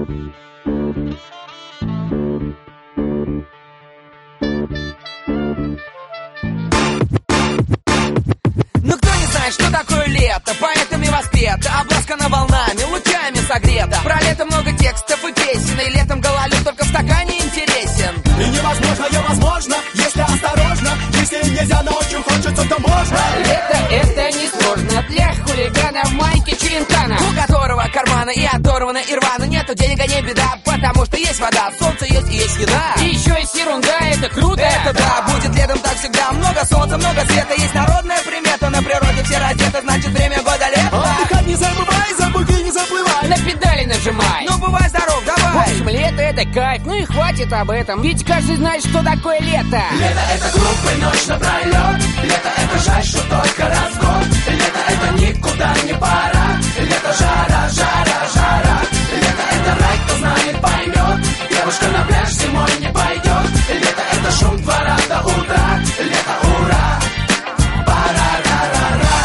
Ну кто не знает, что такое лето? Поэтами воспета, обласкана волнами, лучами согрета. Про лето много текстов и песен, и летом гололед только в стакане интересен. И невозможно, возможно, если осторожно. Если нельзя, но очень хочется, то можно. Лето это не сложно для хулигана в майке Челентано, у которого карманы и оторваны и рвано. Нету денег, а не беда, потому что есть вода, солнце есть и есть еда. И еще есть ерунда, это круто. Это да, будет летом так всегда. Много солнца, много света, есть народная примета. На природе все раздеты, значит время года лето. Отдыхать не забывай, за буги не заплывай. На педали нажимай. Ну бывай здоров, В давай. общем, лето это кайф, ну и хватит об этом. Ведь каждый знает, что такое лето. Лето это глупый ночь напролет. Лето это жаль, что только раз в год. Лето это никуда не пора. Лето жара, жара, жара. Лето это рай, кто знает, поймет. Девушка на пляж зимой не пойдет. Лето это шум двора до утра. Лето ура. Пара-ра-ра-ра.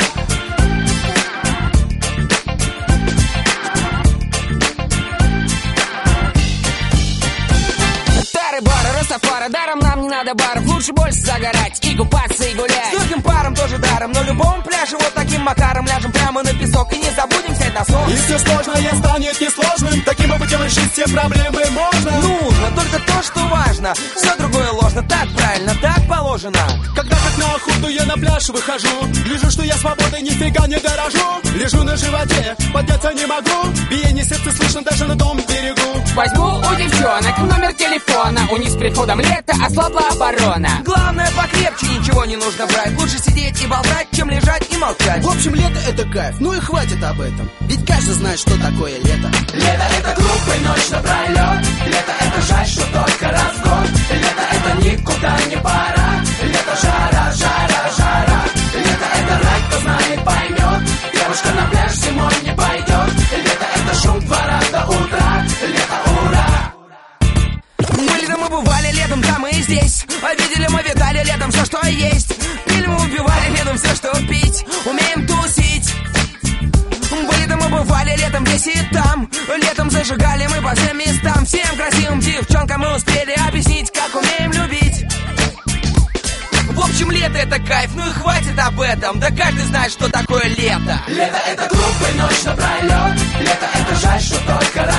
Тары, бары, Растафара, даром нам не надо баров. Лучше больше загорать и купаться и гулять. С легким паром тоже даром, на любом пляже вот таким макаром ляжем прямо на песок и не забудем снять носок. И все сложное станет несложным. Таким образом решить все проблемы можно. Нужно только то, что важно. Все другое ложно, так правильно, так положено. Когда как на охоту я на пляж выхожу, вижу, что я свободой нифига не дорожу. Лежу на животе, подняться не могу. Биение сердца слышно даже на том берегу. Возьму у девчонок номер телефона. У них с приходом лета ослабла оборона. Главное покрепче, ничего не нужно брать. Лучше сидеть и болтать, чем лежать и молчать. В общем, лето это кайф, ну и хватит об этом. Ведь каждый знает, что такое лето. Лето это глупый ночь напролет. Лето это жаль, что только раз в год. Лето это никуда не пора. Лето жара, жара, жара. Лето это рай, кто знает, поймет. Девушка на пляж зимой не пойдет. Лето это шум двора до утра. Лето ура. Были там мы бывали летом, там и здесь. Видели мы, видали летом все, что есть. Пили мы, убивали летом все, что пить. Умеем тусить. Были там мы бывали летом здесь и там. Летом зажигали мы по всем местам. Всем красивым девчонкам мы успели объяснить, как умеем любить. В общем, лето это кайф, ну и хватит об этом. Да каждый знает, что такое лето. Лето это глупый ночь напролет. Лето это жаль, что только раз